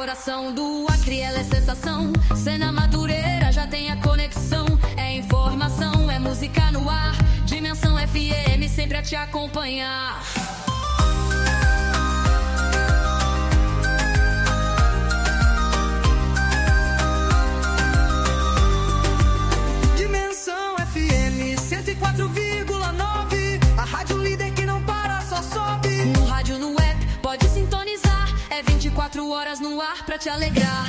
coração do Acre, ela é sensação. Cena Madureira já tem a conexão. É informação, é música no ar. Dimensão FM sempre a te acompanhar. Dimensão FM 104,9. A rádio líder que não para, só sobe. No rádio, no app, pode sintonizar. É 24 horas no ar pra te alegrar.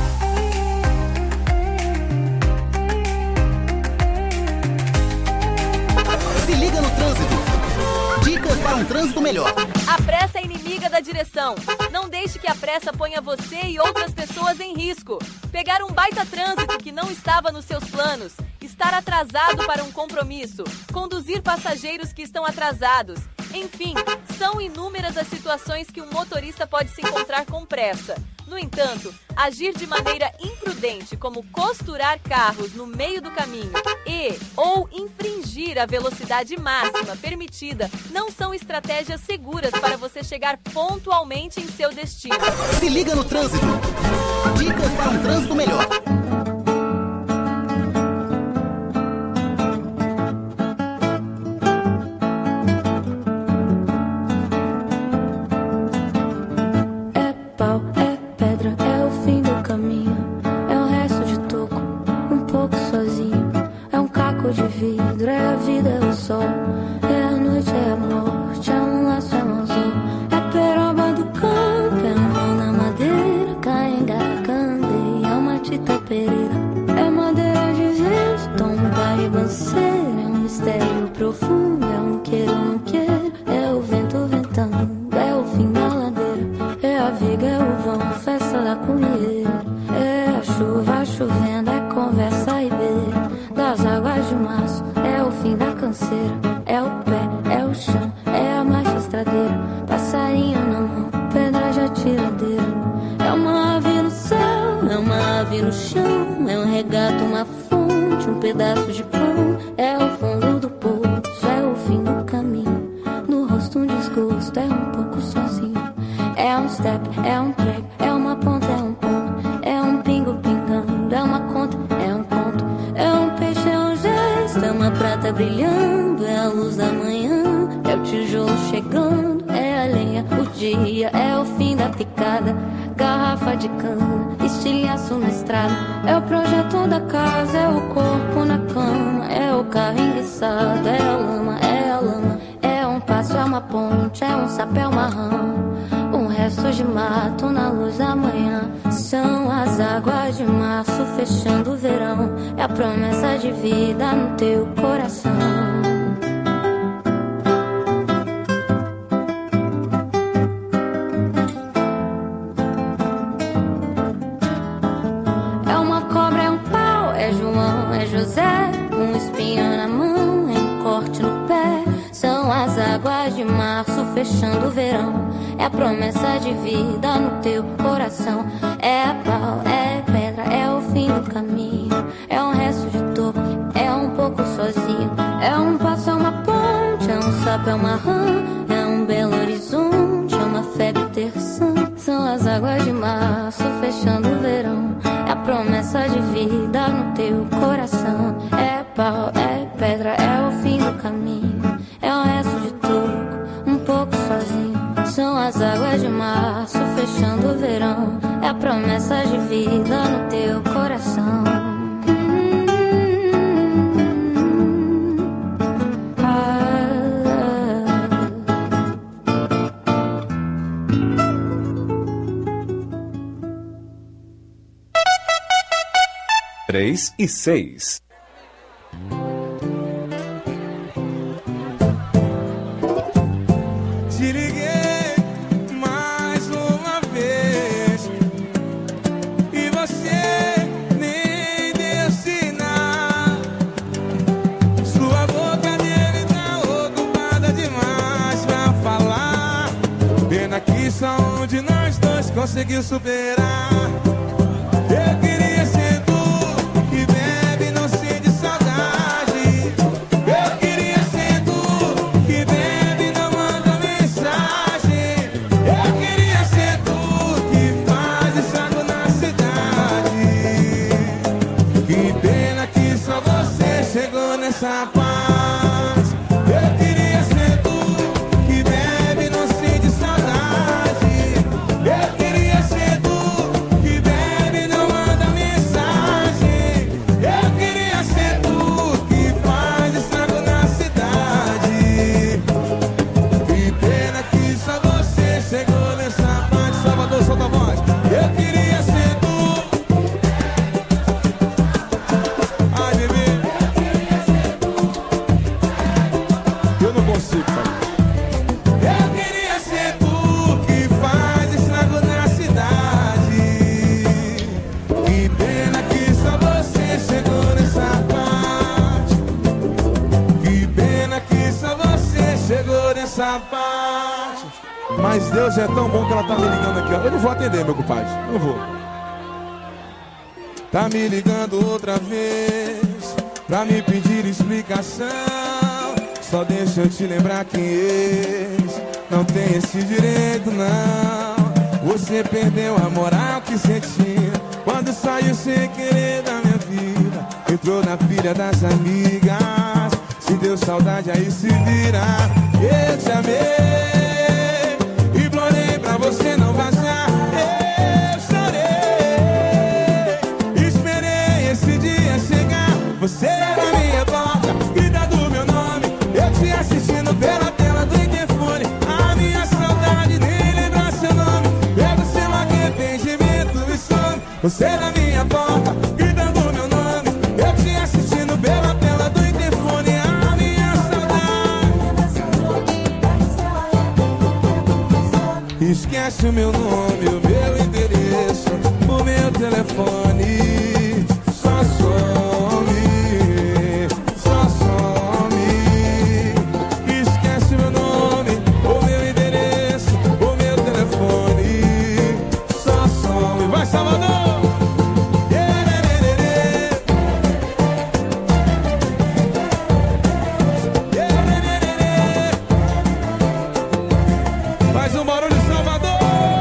Se liga no trânsito. Dicas para um trânsito melhor. A pressa é inimiga da direção. Não deixe que a pressa ponha você e outras pessoas em risco. Pegar um baita trânsito que não estava nos seus planos. Estar atrasado para um compromisso. Conduzir passageiros que estão atrasados. Enfim, são inúmeras as situações que um motorista pode se encontrar com pressa. No entanto, agir de maneira imprudente, como costurar carros no meio do caminho ou infringir a velocidade máxima permitida, não são estratégias seguras para você chegar pontualmente em seu destino. Se liga no trânsito. Dicas para um trânsito melhor. De vidro, é a vida, é o sol, é a noite, é a morte, é um laço, é um anzol, é peroba do campo, é a mão na madeira, cainga, candeia, é uma tita pereira, é madeira de vento, tomba e banceira, é um mistério profundo, é um queiro, não queiro, é o vento ventando, é o fim da ladeira, é a viga, é o vão, festa da comieira, é a chuva chovendo, é conversa e beira das águas de março, é o fim da canseira, é o pé, é o chão, é a marcha estradeira, passarinho na mão, pedra de atiradeira, é uma ave no céu, é uma ave no chão, é um regato, uma fonte, um pedaço de pão, é o fundo do poço, é o fim do caminho, no rosto um desgosto, é um pouco sozinho, é um step, é um prego, é uma ponta, é um ponto, é um pingo pingando, é uma conta, é um conto, é um peixe, é um gesto, é uma prata brilhando, é a luz da manhã, é o tijolo chegando, é a lenha, o dia, é o fim da picada, garrafa de cana, estilhaço na estrada, é o projeto da casa, é o corpo na cama, é o carro enguiçado, é a lama, é a lama, é um passo, é uma ponte, é um sapo, é uma rama, um resto de mato na luz da manhã, são as águas de março fechando o verão, é a promessa de vida no teu coração. É uma cobra, é um pau, é João, é José, um espinho na mão, é um corte no pé, são as águas de março fechando o verão, é a promessa de vida no teu coração, é pau, é pedra, é o fim do caminho, é um resto de toco, é um pouco sozinho, é um passo, é uma ponte, é um sapo, é uma rã, é um belo horizonte, é uma febre terçã, são as águas de março fechando o verão, é a promessa de vida no teu coração, é pau, é pedra, é o fim do caminho, é um resto de toco, um pouco sozinho, são as águas de março fechando o verão, é a promessa de vida no teu coração. Três e 6. Te liguei mais uma vez e você nem deu sinal. Sua boca dele tá ocupada demais pra falar. Pena que só um de nós dois conseguiu superar. Eu queria ser tu que bebe, não sente saudade. Eu queria ser tu que bebe, não manda mensagem. Eu queria ser tu que faz essa nessa paz. Eu queria ser tu que bebe e não sente saudade. Eu queria ser tu que bebe e não manda mensagem. Eu queria ser tu que faz estrago na cidade. Que pena que só você chegou nessa parte. Salvador, solta a voz. Eu queria ser tu. Ai, bebê. Eu não consigo fazer. Eu queria ser tu que faz estrago na cidade. Que pena que só você chegou nessa parte. Que pena que só você chegou nessa parte. Mas Deus é tão bom que ela tá me ligando aqui, ó. Eu não vou atender, meu compadre. Não vou. Tá me ligando outra vez pra me pedir explicação. Só deixa eu te lembrar que ex não tem esse direito, não. Você perdeu a moral que sentia quando saiu sem querer da minha vida. Entrou na pilha das amigas. Se deu saudade, aí se vira. Eu te amei, implorei pra você não vazar. Eu chorei, esperei esse dia chegar. Você na minha porta, grita do meu nome. Eu te assistindo pela tela do interfone. A minha saudade nem lembra seu nome. Pega o seu arrependimento e some. Você na minha porta, gritando meu nome. Eu te assistindo pela tela do interfone. A minha saudade. Esquece o meu nome, o meu endereço, o meu telefone. Só some, só some. Esquece meu nome, o meu endereço, o meu telefone. Só some. Vai, Salvador! Faz um barulho, Salvador!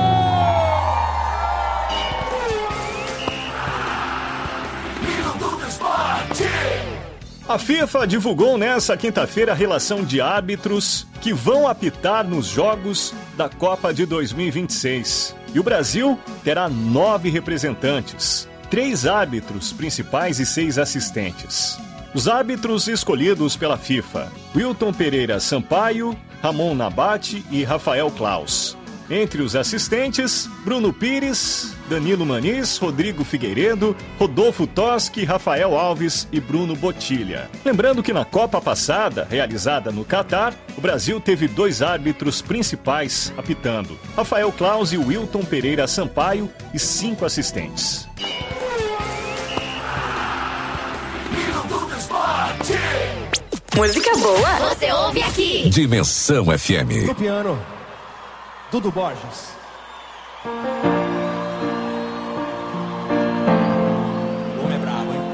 A FIFA divulgou nesta quinta-feira a relação de árbitros que vão apitar nos jogos da Copa de 2026. E o Brasil terá 9 representantes, 3 árbitros principais e 6 assistentes. Os árbitros escolhidos pela FIFA: Wilton Pereira Sampaio, Ramon Nabate e Rafael Claus. Entre os assistentes, Bruno Pires, Danilo Maniz, Rodrigo Figueiredo, Rodolfo Toschi, Rafael Alves e Bruno Botilha. Lembrando que na Copa passada, realizada no Catar, o Brasil teve 2 árbitros principais apitando: Rafael Claus e Wilton Pereira Sampaio, e 5 assistentes. Música boa, você ouve aqui. Dimensão FM. No piano, Dudu Borges. O homem é brabo, hein?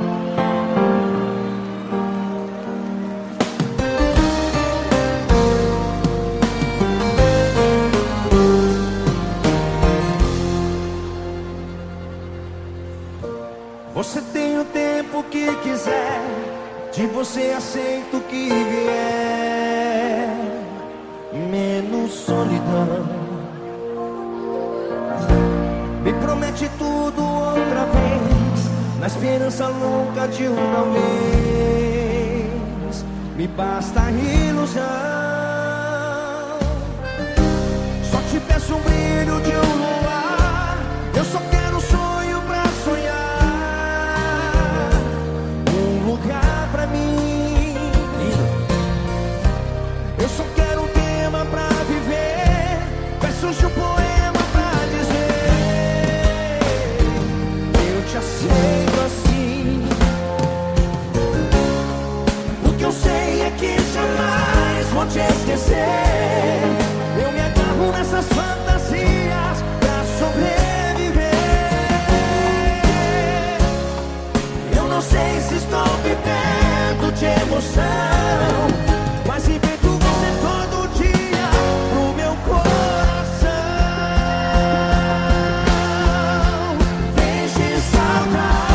Você tem o tempo que quiser, de você aceito o que vier, menos solidão. Me promete tudo outra vez, na esperança louca de uma vez. Me basta a ilusão. Só te peço um brilho de um luar. Eu só quero um sonho pra sonhar, um lugar pra mim. Eu só quero um tema pra viver, versos de um poema pra dizer: eu te aceito assim. O que eu sei é que jamais vou te esquecer. Eu me agarro nessas fantasias pra sobreviver. Eu não sei se estou vivendo de emoção, mas invento você todo dia pro meu coração. Deixe saudade.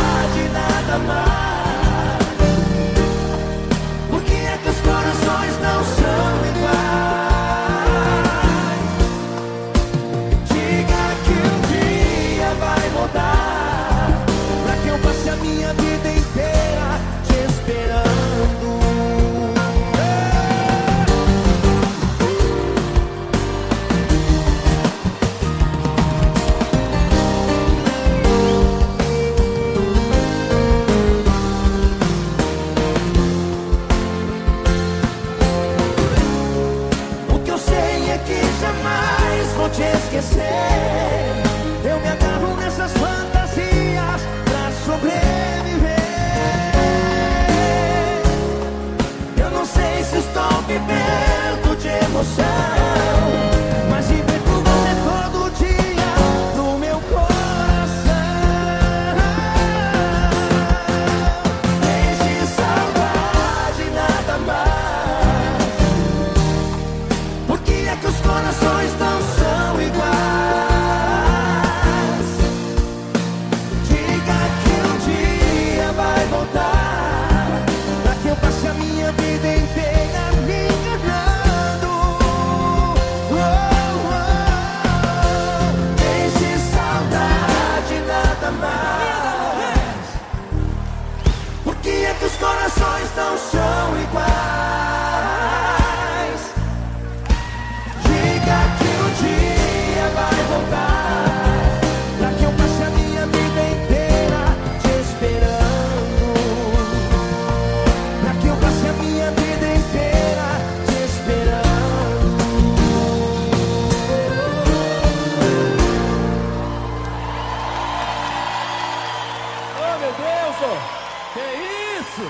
louco? Que isso?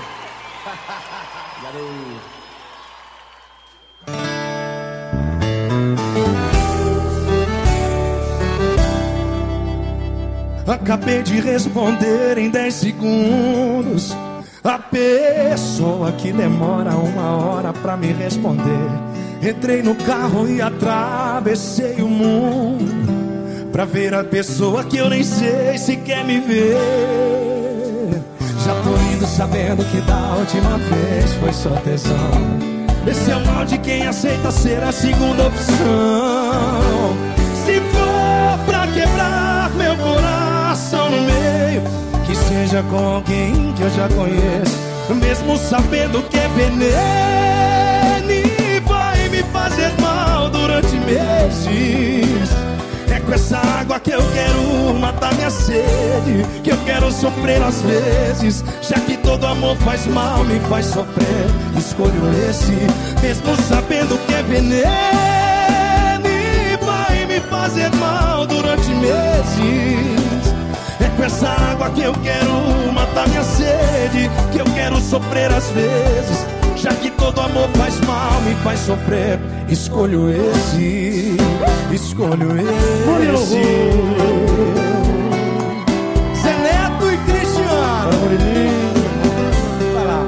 Acabei de responder em 10 segundos. A pessoa que demora 1 hora pra me responder. Entrei no carro e atravessei o mundo pra ver a pessoa que eu nem sei se quer me ver. Já tô indo sabendo que da última vez foi só tesão. Esse é o mal de quem aceita ser a segunda opção. Se for pra quebrar meu coração no meio, que seja com alguém que eu já conheço, mesmo sabendo que é veneno e vai me fazer mal durante meses. É com essa água que eu quero matar minha sede, que eu quero sofrer às vezes, já que todo amor faz mal, me faz sofrer. Escolho esse, mesmo sabendo que é veneno e vai me fazer mal durante meses. É com essa água que eu quero matar minha sede, que eu quero sofrer às vezes, já que todo amor faz mal, me faz sofrer. Escolho esse, escolho esse. Zé Neto e Cristiano. Vai lá.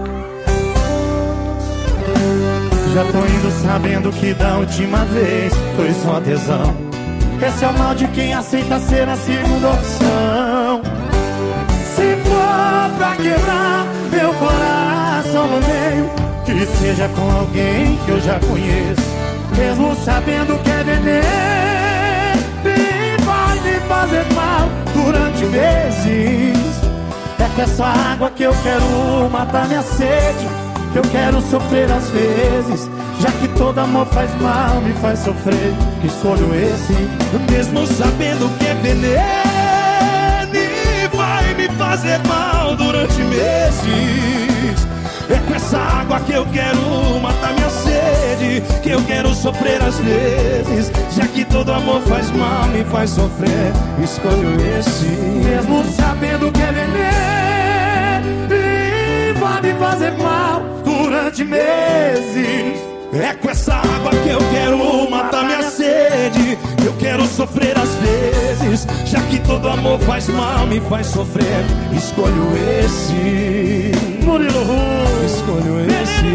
Já tô indo sabendo que da última vez foi só tesão. Esse é o mal de quem aceita ser a segunda opção. Se for pra quebrar meu coração no meio, que seja com alguém que eu já conheço, mesmo sabendo que é veneno e vai me fazer mal durante meses. É com essa água que eu quero matar minha sede, que eu quero sofrer às vezes, já que todo amor faz mal, me faz sofrer. Escolho esse, mesmo sabendo que é veneno e vai me fazer mal durante meses. É com essa água que eu quero matar minha sede, que eu quero sofrer às vezes, já que todo amor faz mal, me faz sofrer. Escolho esse, mesmo sabendo que é veneno e vai me fazer mal durante meses. É com essa água que eu quero matar minha sede, que eu quero sofrer às vezes, já que todo amor faz mal, me faz sofrer. Escolho esse, Murilo Ru. Escolho esse.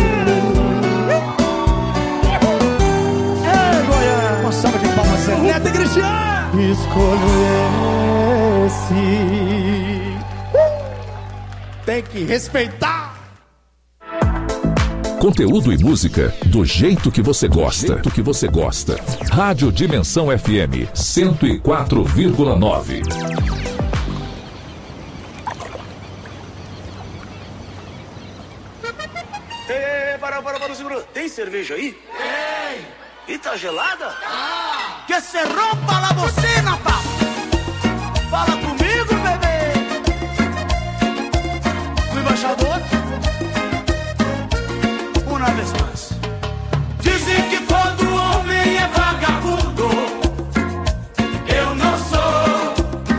Goiás. Uma salva de palmas, Zé Neto e Cristiano. Escolho esse. Tem que respeitar. Conteúdo e música do jeito que você gosta. Rádio Dimensão FM 104,9. Para, segura. Tem cerveja aí? Tem. E tá gelada? Ah. Que se rompa la bocina, papo. Fala comigo, bebê. O embaixador. Uma vez mais. Dizem que todo homem é vagabundo. Eu não sou.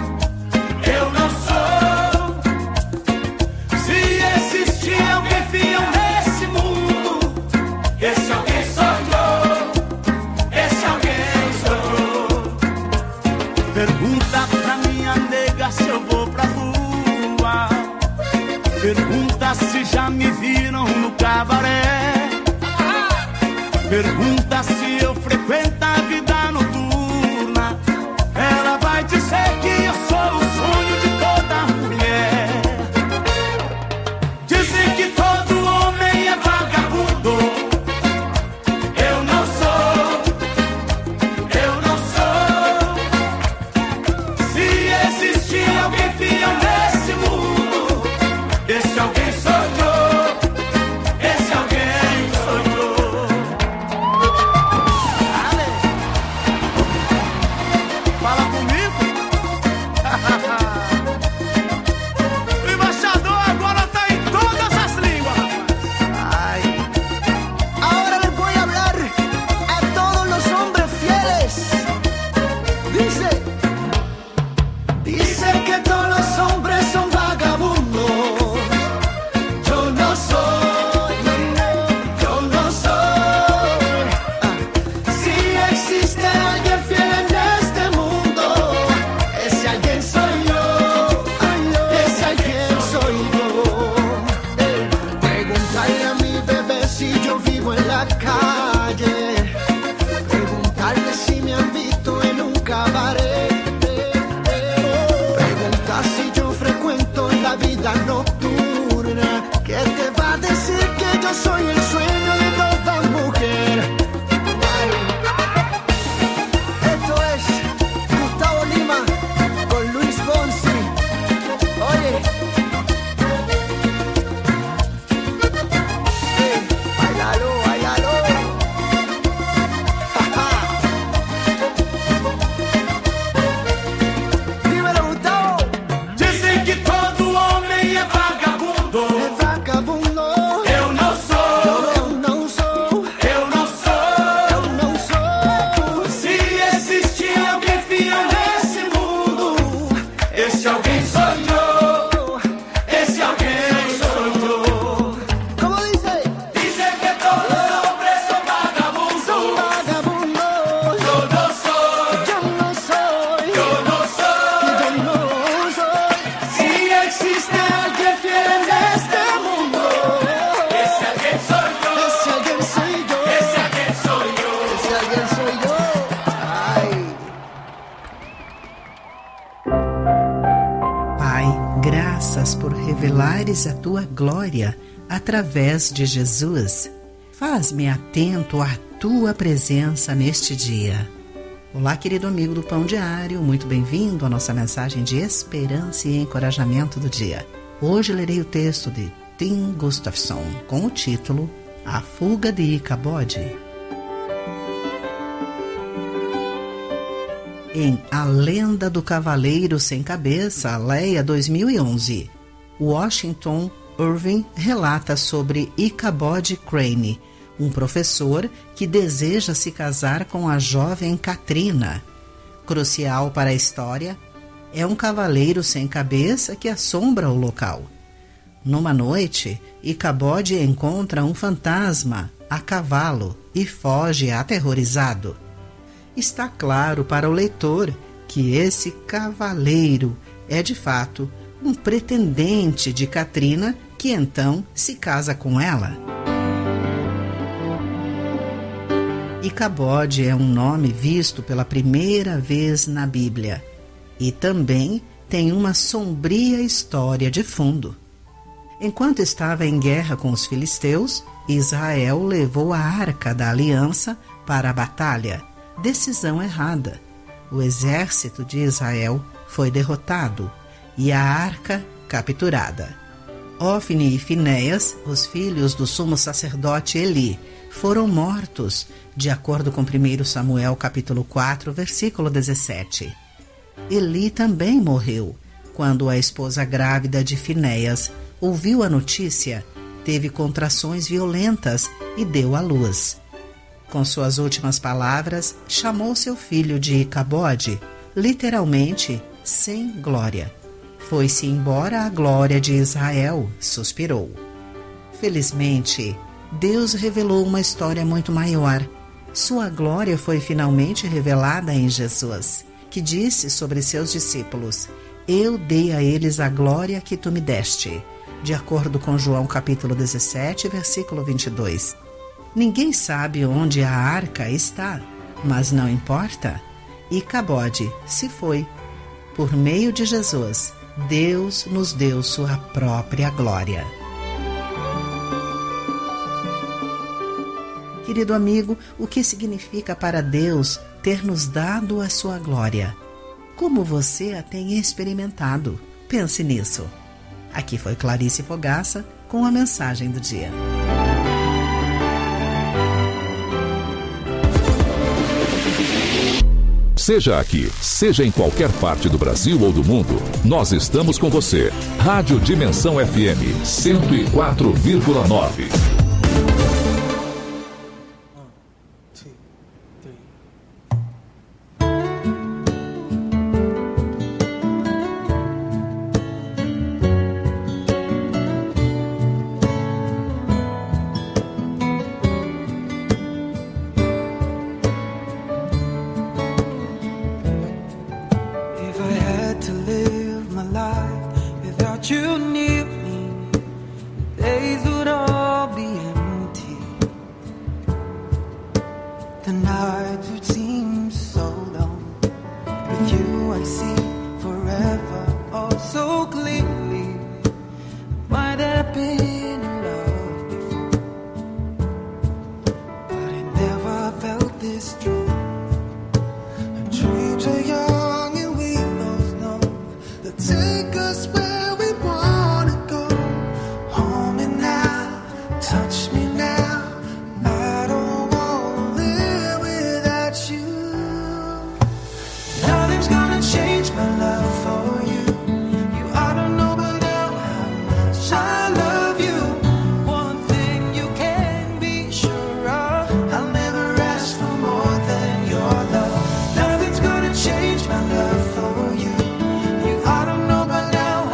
Se existir alguém fiel nesse mundo, esse alguém sou eu. Esse alguém sou eu. Pergunta pra minha nega se eu vou pra rua. Pergunta se já me viram no cabaré. Pergunta se eu frequento a vida noturna. Ela vai dizer que eu sou o sonho de toda mulher. Dizem que todo homem é vagabundo. Eu não sou. Se existir alguém fiel nesse mundo, esse alguém sou eu. Esse alguém sou eu. soy yo. Ese alguien soy yo. ¿Cómo dice? Dicen que todos los hombres son vagabundos. Yo no soy. Yo no soy. Si existe alguien fiel en este mundo, ese alguien soy yo. Ese alguien soy yo. Ese alguien soy yo. Ese alguien soy yo. Ay. Pai, graças por revelares a tua glória através de Jesus. Faz-me atento à tua presença neste dia. Olá, querido amigo do Pão Diário, muito bem-vindo à nossa mensagem de esperança e encorajamento do dia. Hoje lerei o texto de Tim Gustafson com o título A Fuga de Icabode. Em A Lenda do Cavaleiro Sem Cabeça, Leia 2011, Washington Irving relata sobre Ichabod Crane, um professor que deseja se casar com a jovem Katrina. Crucial para a história, é um cavaleiro sem cabeça que assombra o local. Numa noite, Ichabod encontra um fantasma a cavalo e foge aterrorizado. Está claro para o leitor que esse cavaleiro é, de fato, um pretendente de Katrina que então se casa com ela. Ichabod é um nome visto pela primeira vez na Bíblia e também tem uma sombria história de fundo. Enquanto estava em guerra com os filisteus, Israel levou a Arca da Aliança para a batalha. Decisão errada. O exército de Israel foi derrotado e a arca capturada. Ofni e Finéias, os filhos do sumo sacerdote Eli, foram mortos, de acordo com 1 Samuel capítulo 4, versículo 17. Eli também morreu quando a esposa grávida de Finéias ouviu a notícia, teve contrações violentas e deu à luz. Com suas últimas palavras, chamou seu filho de Icabode, literalmente, sem glória. Foi-se embora a glória de Israel, suspirou. Felizmente, Deus revelou uma história muito maior. Sua glória foi finalmente revelada em Jesus, que disse sobre seus discípulos: Eu dei a eles a glória que tu me deste, de acordo com João capítulo 17, versículo 22. Ninguém sabe onde a arca está, mas não importa. Icabode se foi. Por meio de Jesus, Deus nos deu sua própria glória. Querido amigo, o que significa para Deus ter nos dado a sua glória? Como você a tem experimentado? Pense nisso. Aqui foi Clarice Fogaça com a mensagem do dia. Seja aqui, seja em qualquer parte do Brasil ou do mundo, nós estamos com você. Rádio Dimensão FM 104,9. You near me, the days would all be empty. The nights would seem so long. With you I see forever, oh so clearly. Might have been in love before, but I never felt this true. Our dreams are young and we both know that take us where touch me now, I don't wanna live without you. Nothing's gonna change my love for you. You ought to know by now how much I love you. One thing you can be sure of, I'll never ask for more than your love. Nothing's gonna change my love for you. You ought to know by now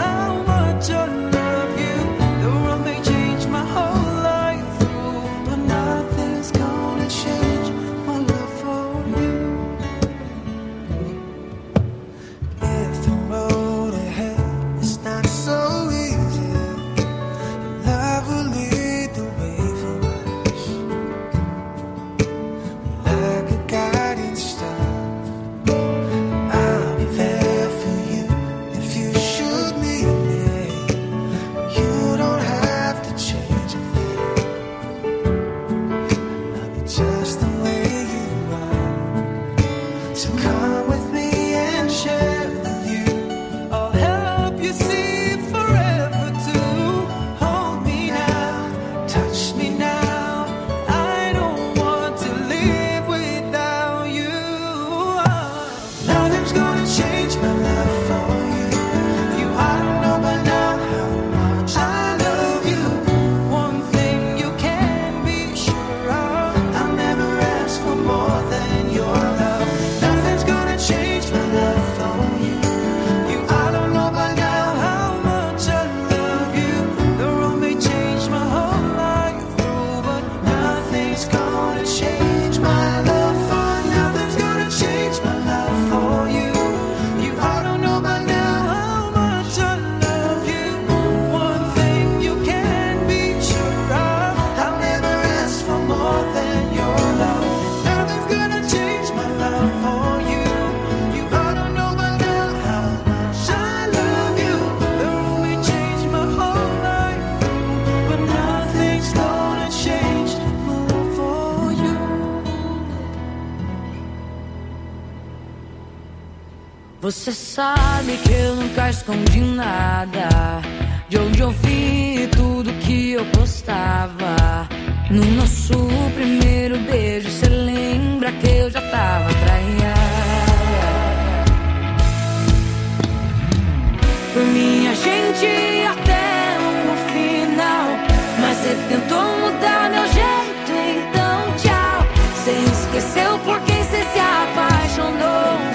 Você sabe que eu nunca escondi nada, de onde eu vi tudo que eu postava. No nosso primeiro beijo, cê lembra que eu já tava traída. Por mim a gente ia até o final, mas cê tentou mudar meu jeito, então tchau. Cê esqueceu por quem cê se apaixonou.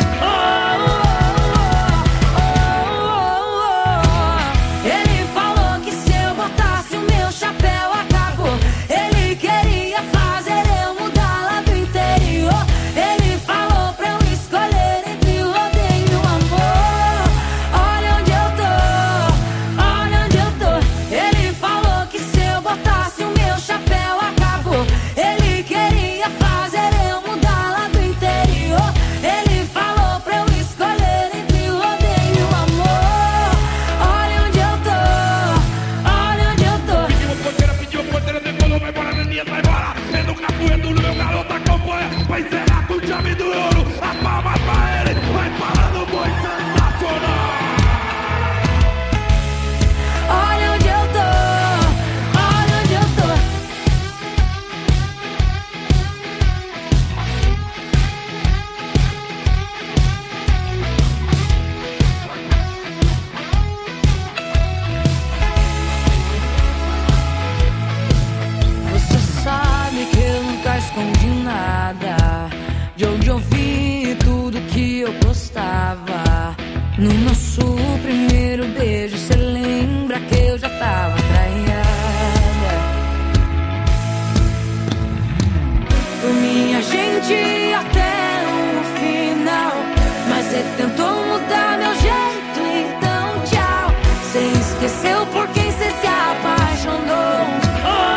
No nosso primeiro beijo, cê lembra que eu já tava traída. Por mim a gente ia até o final, mas cê tentou mudar meu jeito, então tchau. Cê esqueceu por quem cê se apaixonou.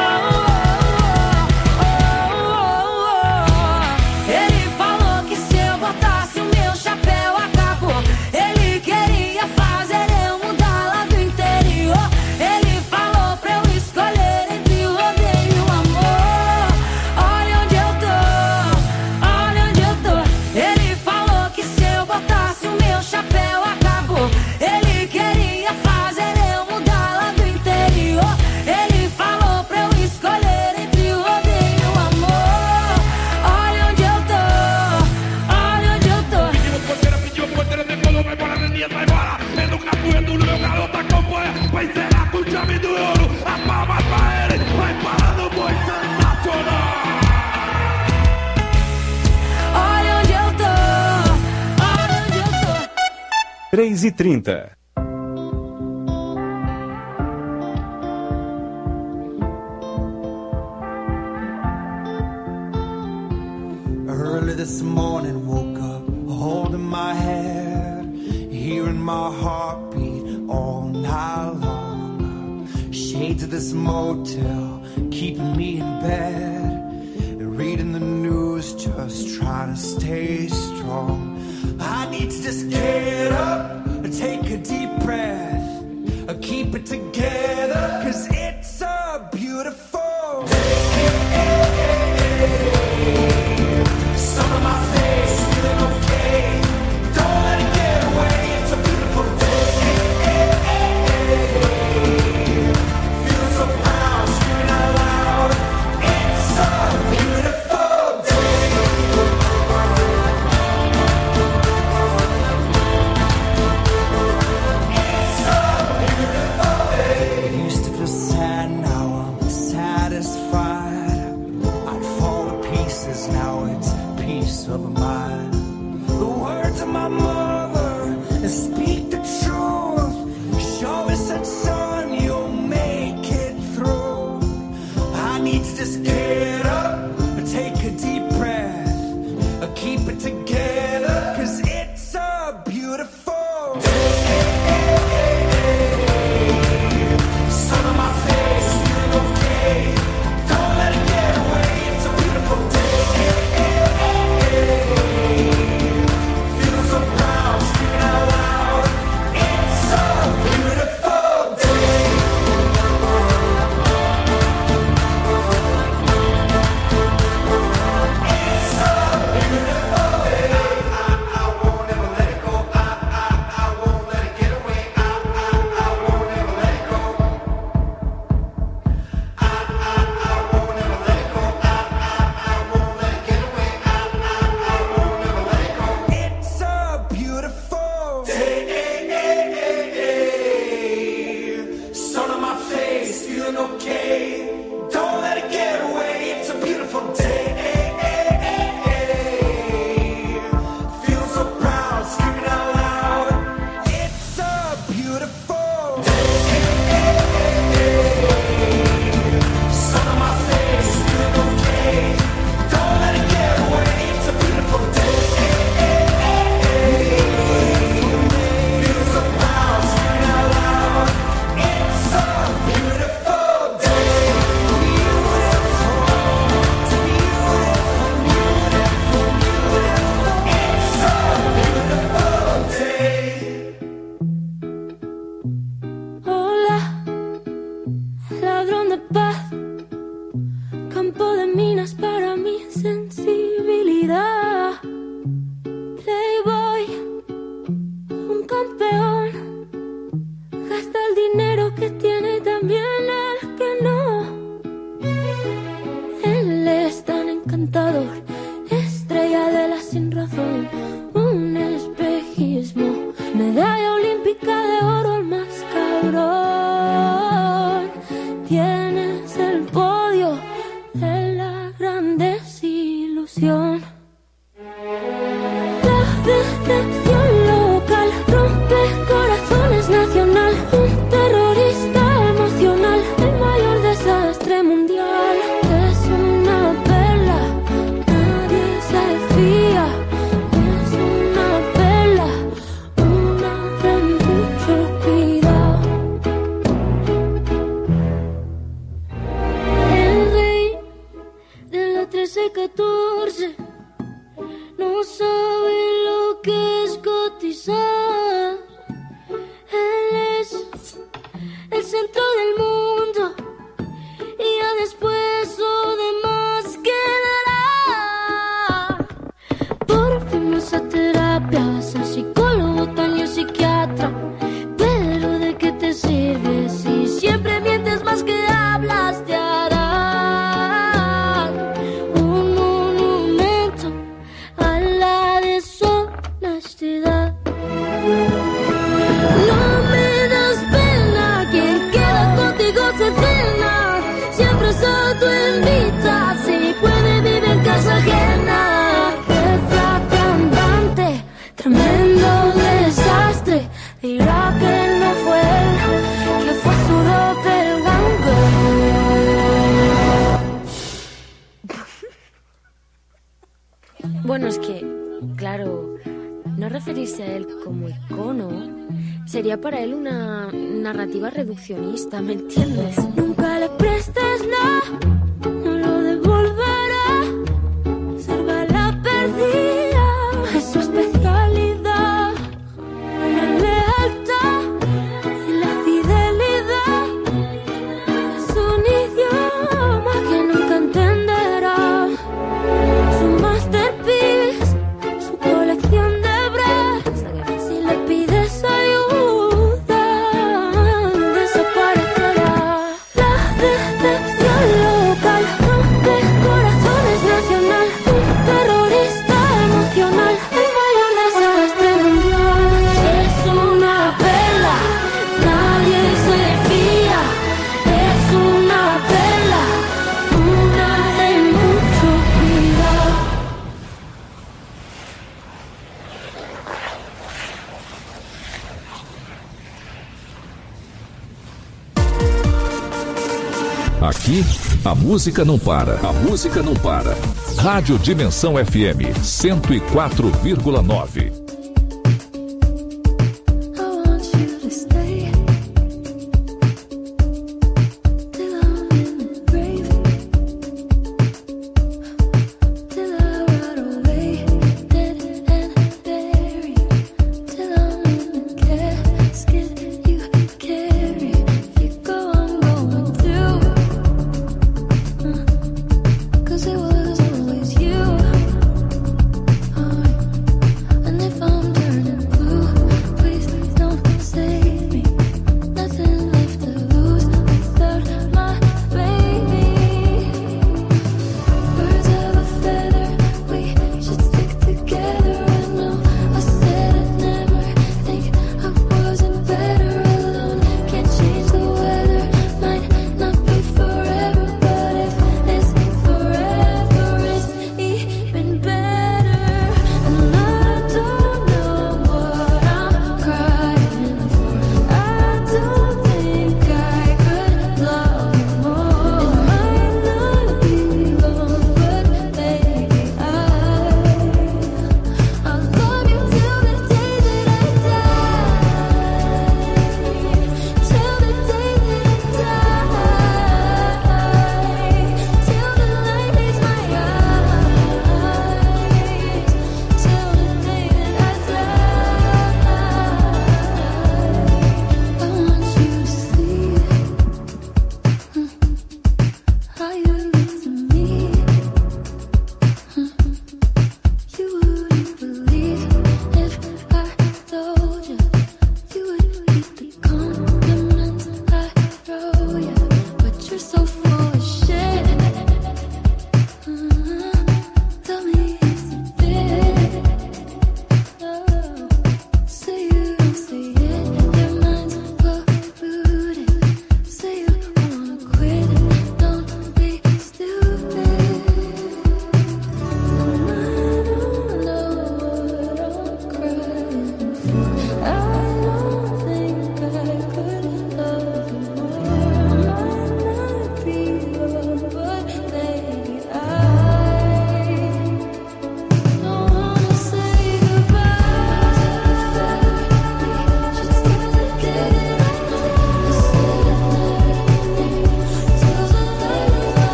Três e 30. Early this morning, woke up holding my head, hearing my heartbeat all night long. Shades of this motel keeping me in bed, reading the news, just trying to stay strong. I need to just get up and take a deep breath, keep it together, 'cause it's a beautiful day. Some of my face feeling okay, don't let it get away, it's a beautiful day. Bueno, es que, claro, no referirse a él como icono sería para él una narrativa reduccionista, ¿me entiendes? Nunca le prestes nada, no lo devolverá. Salva la perdida, es su especialidad. La lealtad y la fidelidad es un idioma que nunca entenderá. Su masterpiece, su colección de breves. Si le pides ayuda, desaparecerá. La decepción local rompe corazones nacional. Un terrorista emocional, el mayor desastre mundial. Es una perla, nadie se fía. Es una perla, una de mucho cuidado. Aqui, a música não para. A música não para. Rádio Dimensão FM 104,9. I want you to stay till I'm in the grave, till I rot away, dead and buried, till I'm in the casket you carry. If you go, I'm going too, 'cause it was always you. And if I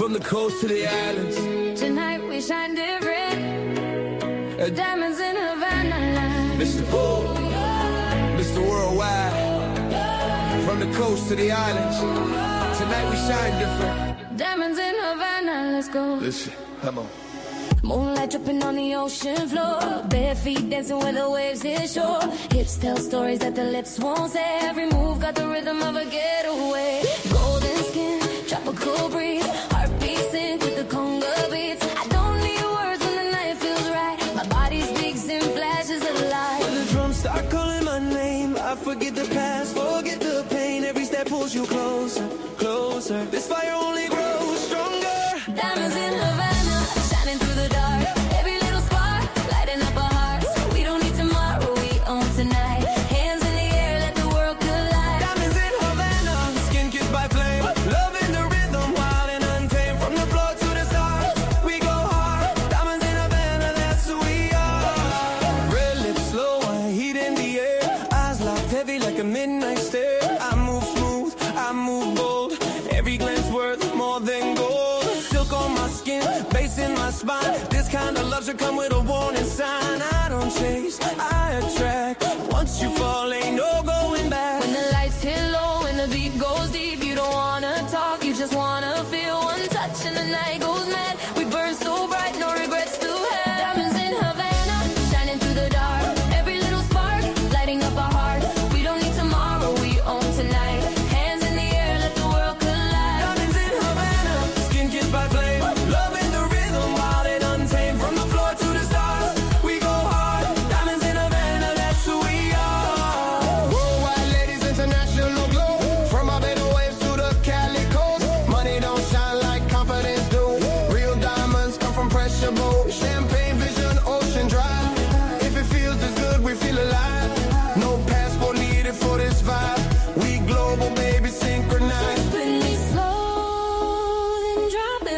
from the coast to the islands. Tonight we shine different. Diamonds in Havana line. Mr. Bull, Mr. Worldwide, from the coast to the islands. Tonight we shine different. Diamonds in Havana, let's go. Listen, come on. Moonlight dripping on the ocean floor. Bare feet dancing where the waves hit shore. Hips tell stories that the lips won't say. Every move got the rhythm of a getaway. Golden skin, tropical breeze. Heartbeat sync with the conga beats. I don't need words when the night feels right. My body speaks in flashes of light. When the drums start calling my name, I forget the past, forget the pain. Every step pulls you closer, closer. This fire only grows stronger. Diamonds in Havana, shining through the dark. Every little spark, lighting up our hearts. We don't need tomorrow, we own tonight. Hands in the air, let the world collide. Diamonds in Havana, skin kissed by flame. Love in the rhythm, wild and untamed. From the floor to the stars, we go hard. Diamonds in Havana, that's who we are. Red lips slow, heat in the air. Eyes locked heavy like a midnight stare. I move smooth, I move bold. Every glance worth more than gold. Silk on my skin, bass in my spine. This kind of love should come with a warning sign. I don't chase, I attract. Once you fall, ain't no going back. When the lights hit low and the beat goes deep, you don't wanna talk, you just wanna feel one touch and the night goes mad. We burn so bright, no regrets to have. Diamonds in Havana, shining through the dark. Every little spark, lighting up our hearts. We don't need tomorrow, we own tonight. Hands in the air, let the world collide. Diamonds in Havana, skin kissed by flame. Love in the rhythm, wild and untamed. From the floor to the stars, we go hard. Diamonds in Havana, that's who we are. Worldwide ladies, international glow. From our better waves to the Cali coast. Money don't shine like confidence do. Real diamonds come from pressure boat. Champagne vision, ocean drive. If it feels as good, we feel alive. No passport needed for this vibe. We global, baby, synchronized. Spin me slow, then drop it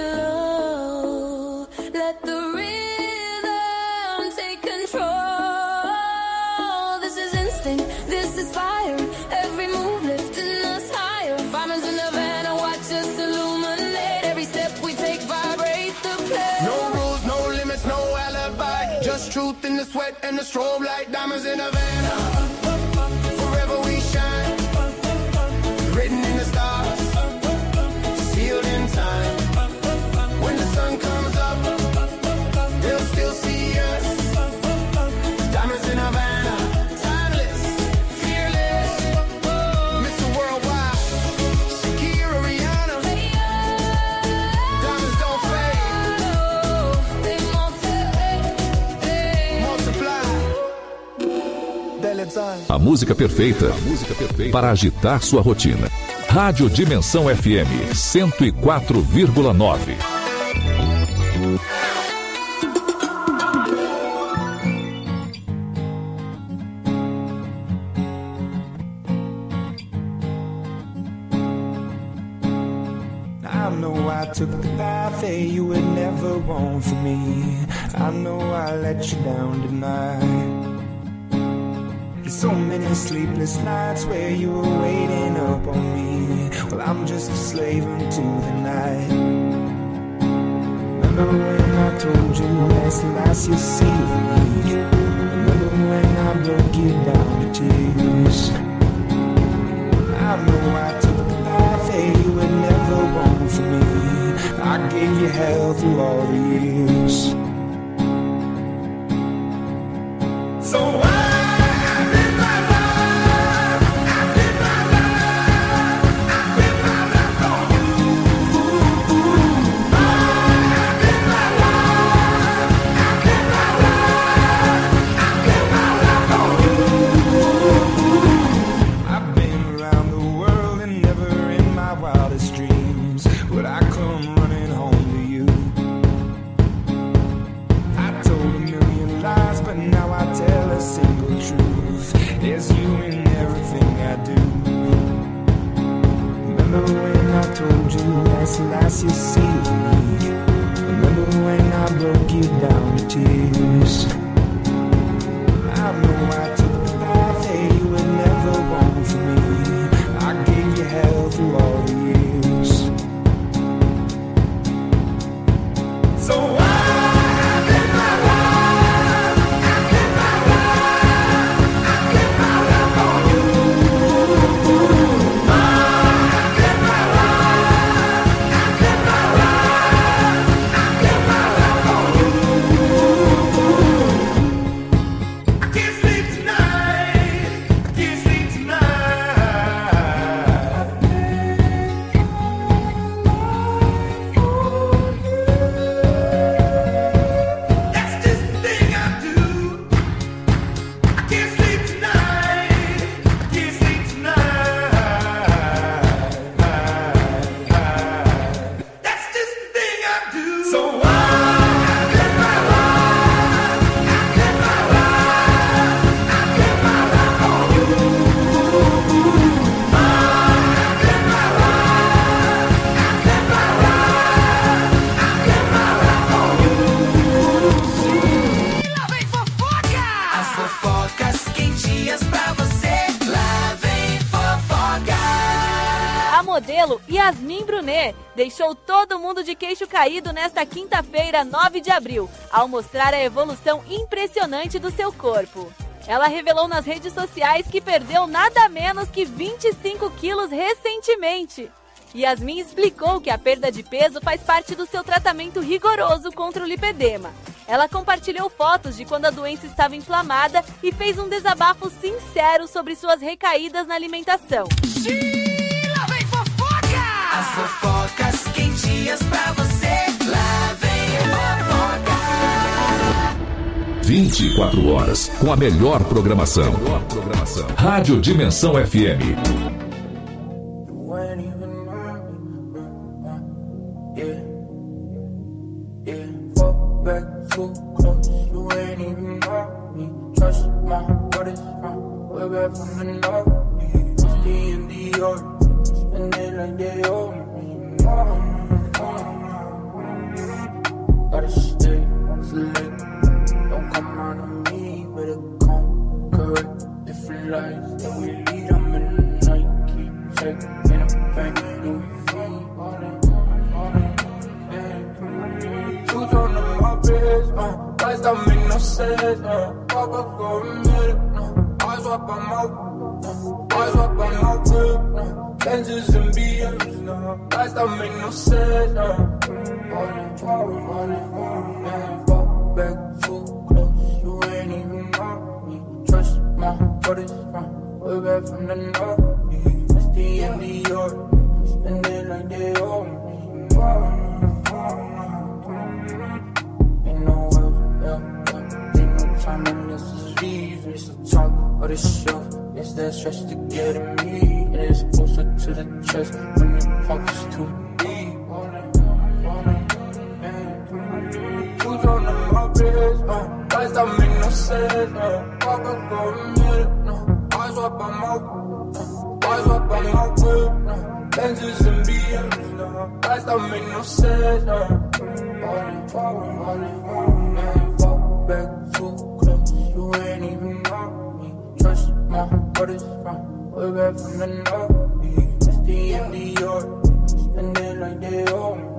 low. Let the rhythm take control. This is instinct, this is fire. Every move lifting us higher. Diamonds in Havana, watch us illuminate. Every step we take, vibrate the place. No rules, no limits, no alibi. Just truth in the sweat and the strobe light. Diamonds in Havana. Forever we shine. Written in the stars. Sealed in time. When the sun comes up, they'll still see us. Diamonds in Havana. Timeless, fearless. Mr. Worldwide. Shakira, Rihanna. Diamonds don't fade. They Multiply. Deletai. A música perfeita para agitar sua rotina. Rádio Dimensão FM 104,9. I know I took the path that you would never want for me. I know I let you down tonight. There's so many sleepless nights where you were waiting up on me. Well, I'm just a slave unto the night. Remember when I told you that's the last you'll see of me? Remember when I broke you down to tears? I know I took the path that you would never want for me. I gave you hell through all the years. So I did my love, I did my love, I did my love on you. I did my love, I did my love, I did my love on you. I've been around the world and never in my wildest dreams would I come running home to you. I told a million lies, but now I tell a single truth. There's you in everything I do. Remember when I told you that's the last you'll see of me? Remember when I broke you down to tears? I know I took the path that you would never want for me. I gave you hell through all the years. modelo Yasmin Brunet deixou todo mundo de queixo caído nesta quinta-feira, 9 de abril, ao mostrar a evolução impressionante do seu corpo. Ela revelou nas redes sociais que perdeu nada menos que 25 quilos recentemente. Yasmin explicou que a perda de peso faz parte do seu tratamento rigoroso contra o lipedema. Ela compartilhou fotos de quando a doença estava inflamada e fez um desabafo sincero sobre suas recaídas na alimentação. Lá vem fofoca! As fofocas quentinhas pra você. Lá vem fofoca. 24 horas com a melhor programação. Rádio Dimensão FM. Back too close, you ain't even know me. Trust my what is wrong, way back from the north. It's the in the earth, spend it like they owe me. Gotta stay select, don't come out on me, better come correct. Different lives that we lead, I'm in the night, keep check, in a bank, Louis V, all that. Two on my bitch, lies don't make no sense, Pop up for a minute, eyes up on my whip, Benzes and BMs, lies don't make no sense, Fuck back too close, you ain't even know me. Trust my what is wrong, way back from the north. It's the end of York, spend it like they owe me. Time and this is leave, it's the talk or the show. It's that stress to get at me, and it's closer to the chest when the pocket's too deep. Who's on my bitch? Lies don't make no sense. Walk up for a minute, eyes up on my whip, Benzes and BMs. Lies don't make no sense. Back too close, you ain't even know me. Trust my what is wrong, way back from the north. It's the end of York, spend it like they owe me.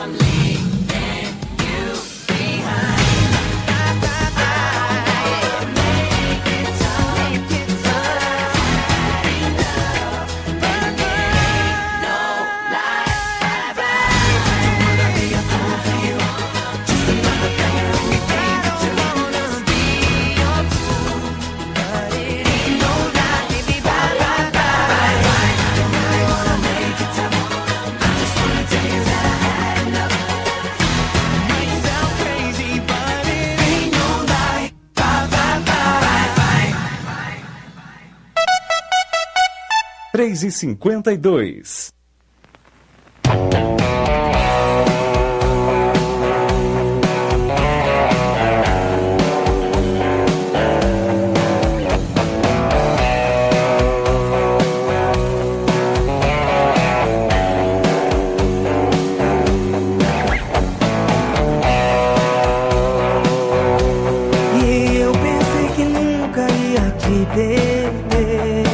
e 52. E eu pensei que nunca ia te perder,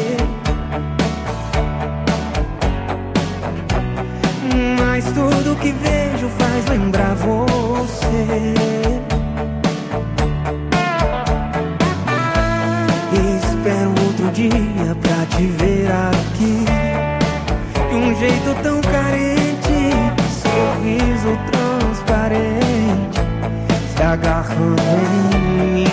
mas tudo que vejo faz lembrar você. E espero outro dia pra te ver aqui, de um jeito tão carente, sorriso transparente, se agarrando em mim.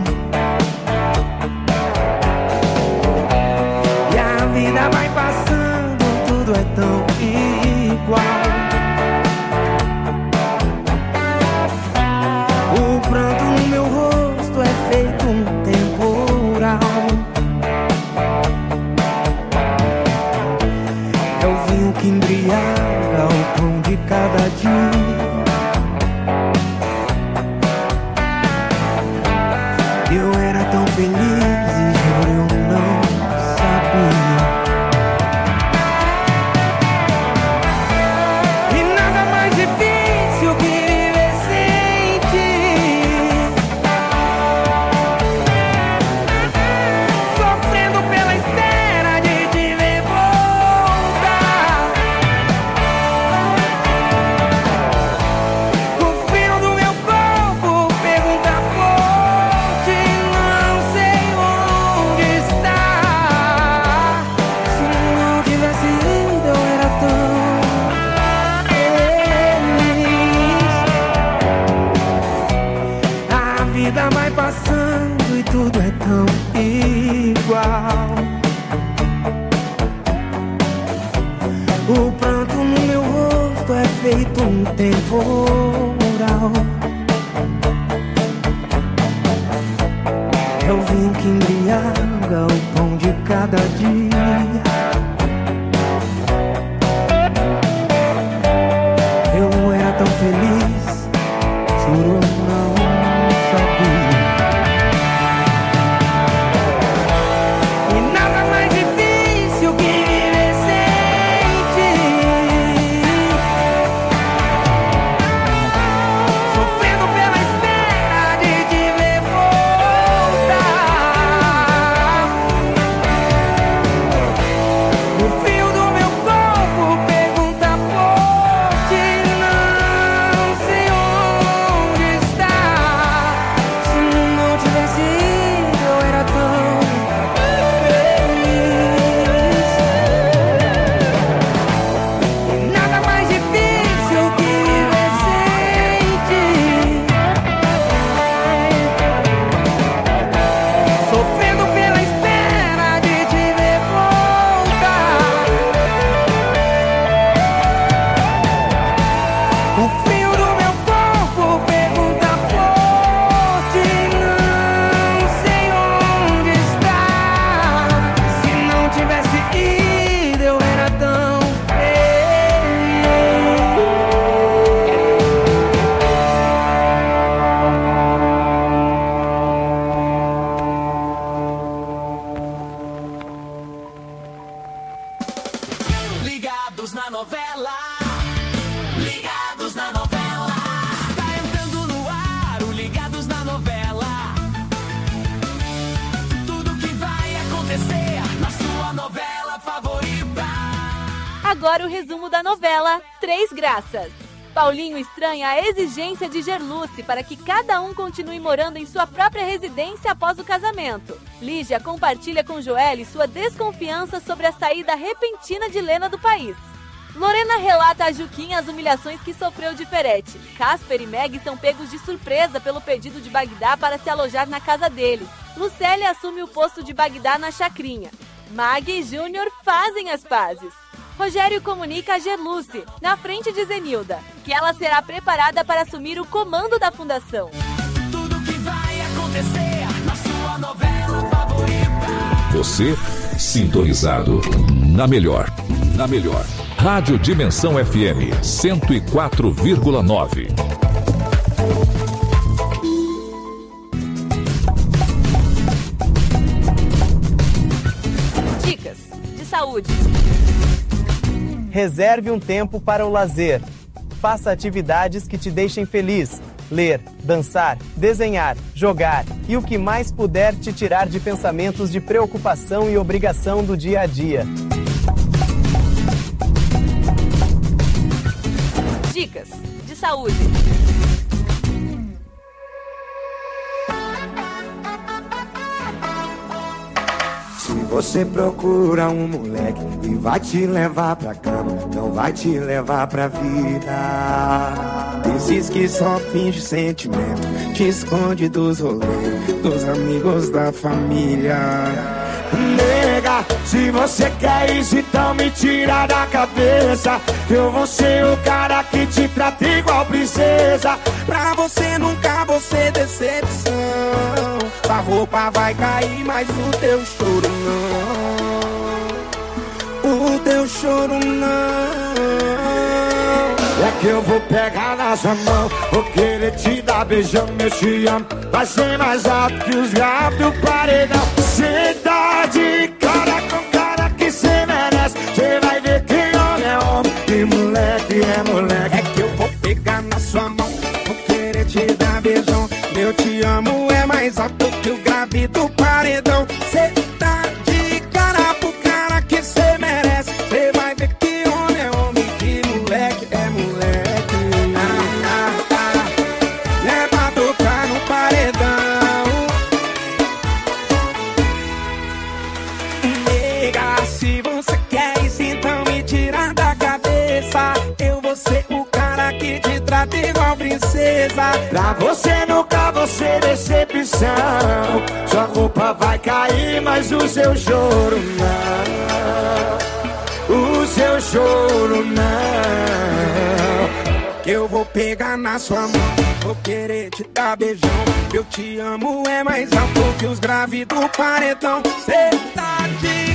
E a vida vai passando, tudo é tão igual. O pranto no meu rosto é feito um temporal. É o vinho que embriaga o pão de cada dia. Eu era tão feliz e juro eu não sabia. E nada mais difícil que viver sem ti, sofrendo pela espera de te ver voltar. O fio do meu corpo pergunta por ti, não sei onde está. Se não tivesse ido eu era tão feliz. A vida vai passando e tudo é tão igual. O pranto no meu rosto é feito um temporal. É o vinho que embriaga o pão de cada dia. Eu era tão feliz, juro eu não sabia. E nada mais difícil que viver sem ti, sofrendo pela espera de te ver voltar. O fio do meu corpo pergunta por ti, não sei onde está. Se não tivesse ido eu era tão feliz. E nada mais difícil que viver sem ti, sofrendo pela espera de te ver voltar. O frio do meu corpo pergunta por ti, não sei onde está. Se não tivesse ido eu era tão Ligados na novela. Ligados na novela. Tá entrando no ar o Ligados na novela. Tudo que vai acontecer na sua novela favorita. Agora o resumo da novela Três Graças. Paulinho estranha a exigência de Gerluce para que cada um continue morando em sua própria residência após o casamento. Lígia compartilha com Joelle sua desconfiança sobre a saída repentina de Lena do país. Lorena relata a Juquinha as humilhações que sofreu de Ferete. Casper e Meg são pegos de surpresa pelo pedido de Bagdá para se alojar na casa deles. Lucélia assume o posto de Bagdá na chacrinha. Mag e Júnior fazem as pazes. Rogério comunica a Gerluce, na frente de Zenilda, que ela será preparada para assumir o comando da fundação. Tudo que vai acontecer na sua novela favorita. Você sintonizado na melhor. Na melhor. Rádio Dimensão FM 104,9. Dicas de saúde. Reserve um tempo para o lazer. Faça atividades que te deixem feliz. Ler, dançar, desenhar, jogar e o que mais puder te tirar de pensamentos de preocupação e obrigação do dia a dia. Dicas de saúde. Se você procura um moleque e vai te levar pra cama, não vai te levar pra vida. Esses que só finge sentimento, te esconde dos rolês, dos amigos da família. Nega, se você quer isso, então me tira da cabeça. Eu vou ser o cara que te trata igual princesa. Pra você nunca vou ser decepção. A roupa vai cair, mas o teu choro não. O teu choro não. É que eu vou pegar na sua mão, vou querer te dar beijão, eu te amo. Vai ser mais alto que os graves do paredão. Cê tá de cara com cara que cê merece. Cê vai ver que homem é homem e moleque é moleque. É que eu vou pegar na sua mão, vou querer te dar beijão. Eu te amo é mais alto que o grave do paredão. Cê tá de cara pro cara que cê merece. Cê vai ver que homem é homem e moleque é moleque. É pra tocar no paredão. Nega, se você quer isso, então me tira da cabeça. Eu vou ser o cara que te trata igual princesa. Pra você nunca vou ser decepção. Sua roupa vai cair, mas o seu choro não. O seu choro não. Que eu vou pegar na sua mão, vou querer te dar beijão. Eu te amo é mais alto que os graves do paredão. Cê tá de